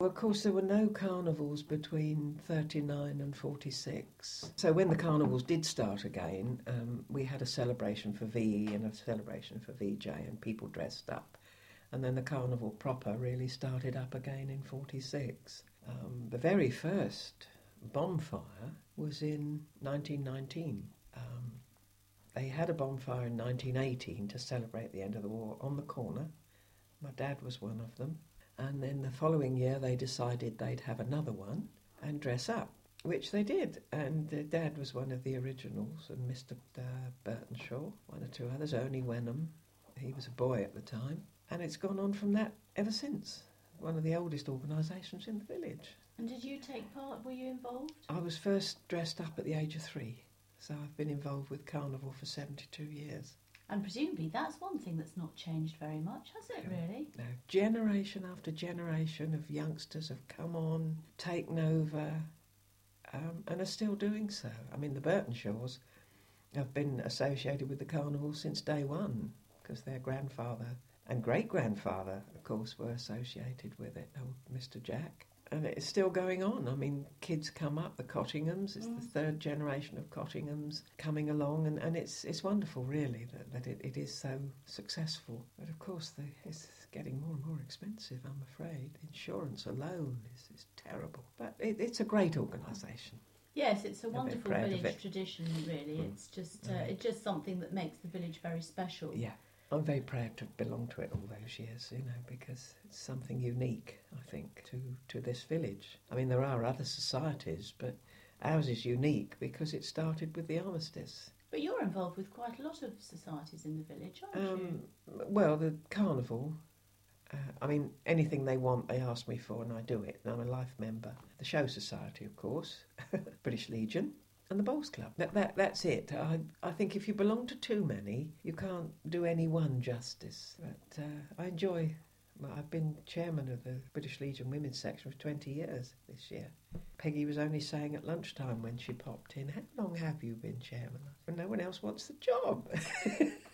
of course, there were no carnivals between 39 and 46. So when the carnivals did start again, we had a celebration for VE and a celebration for VJ, and people dressed up. And then the carnival proper really started up again in 46. The very first bonfire was in 1919. They had a bonfire in 1918 to celebrate the end of the war on the corner. My dad was one of them. And then the following year they decided they'd have another one and dress up, which they did. And Dad was one of the originals, and Mr. Burtonshaw, one or two others, Ernie Wenham. He was a boy at the time. And it's gone on from that ever since. One of the oldest organisations in the village. And did you take part? Were you involved? I was first dressed up at the age of 3. So I've been involved with Carnival for 72 years. And presumably that's one thing that's not changed very much, has it really? No. Generation after generation of youngsters have come on, taken over, and are still doing so. I mean, the Burtonshaws have been associated with the Carnival since day one, because their grandfather and great-grandfather, of course, were associated with it, old Mr. Jack. And it's still going on. I mean, kids come up, the Cottinghams, it's the third generation of Cottinghams coming along, and it's wonderful, really, that it is so successful. But, of course, it's getting more and more expensive, I'm afraid. Insurance alone is terrible. But it's a great organisation. Yes, it's a wonderful village tradition, really. Mm. It's just something that makes the village very special. Yeah. I'm very proud to belong to it all those years, because it's something unique, I think, to this village. I mean, there are other societies, but ours is unique because it started with the armistice. But you're involved with quite a lot of societies in the village, aren't you? Well, the Carnival, anything they want, they ask me for, and I do it. And I'm a life member. The Show Society, of course, British Legion, and the Bowls Club. That's it. I think if you belong to too many, you can't do any one justice. But I enjoy... Well, I've been chairman of the British Legion Women's Section for 20 years this year. Peggy was only saying at lunchtime when she popped in, how long have you been chairman? And no one else wants the job.